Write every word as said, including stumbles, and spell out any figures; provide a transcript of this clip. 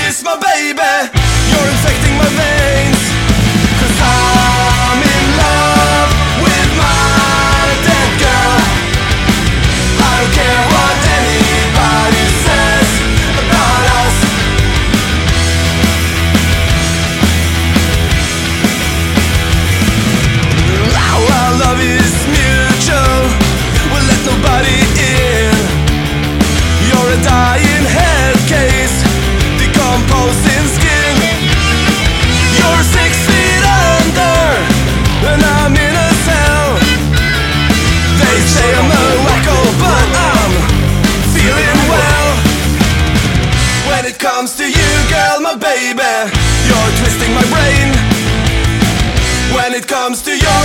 kiss, my baby. You're infecting my veins. Cause I'm in love with my dead girl. I don't care what anybody says about us. Our love is mutual, we'll let nobody in. You're a dying head case, decomposing skin. You're six feet under, and I'm in a cell. They say I'm a wacko, but I'm feeling well. When it comes to you, girl, my baby, you're twisting my brain. When it comes to your